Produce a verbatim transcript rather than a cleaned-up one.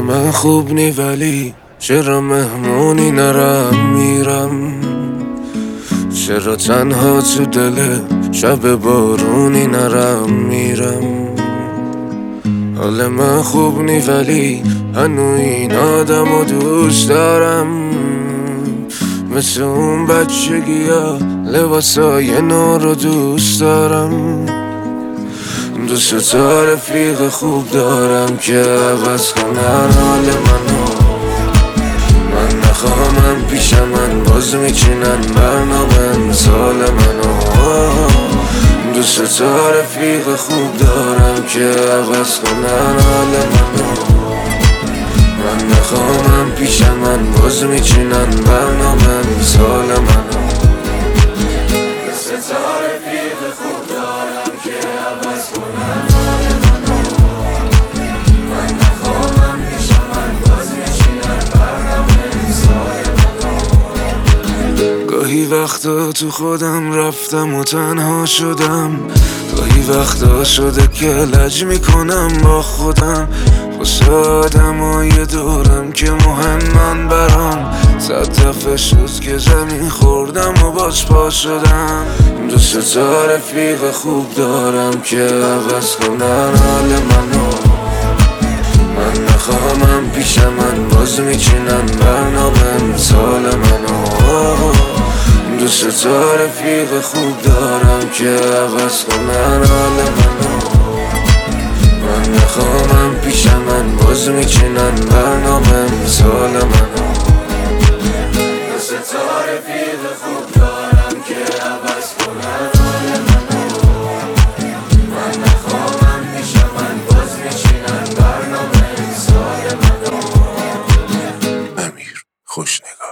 من خوب نی ولی چرا مهمونی نرم میرم، چرا تنها تو دل شب بارونی نرم میرم. حال من خوب نی ولی هنو این آدم و دوست دارم، مثل اون بچگی ها لباسای نو رو دوست دارم. دوست تا رفیق خوب دارم که عوض کنن حال منو. من نخواهم پیش من باز میچینن برنامه مثال منو. دوست تا رفیق خوب دارم که عوض کنن حال منو. من نخواهم پیش من باز میچینن برنامه مثال منو. دوست تا رفیق خوب دارم که عوض کنن حال منو. من نخواهم پیش من باز میچینن برنامه مثال منو. گاهی وقتا تو خودم رفتم و تنها شدم، گاهی وقتا شده که لج میکنم با خودم، واسه آدمای دورم که مهمن برام. صد دفعه شد که زمین خوردم و باز پا شدم. دوست تا رفیق خوب دارم که عوض کنن حال منو. من نخواهم پیش من باز میچینن برنامه مثال منو. دوست تا رفیق خوب دارم که عوض کنن حال منو. من نخواهم پیش من باز میچینن برنامه مثال منو. دوست تا رفیق خوب دارم که عوض کنن حال منو. من نخواهم پیش من باز میچینن برنامه مثال منو. امیر خوشنگار.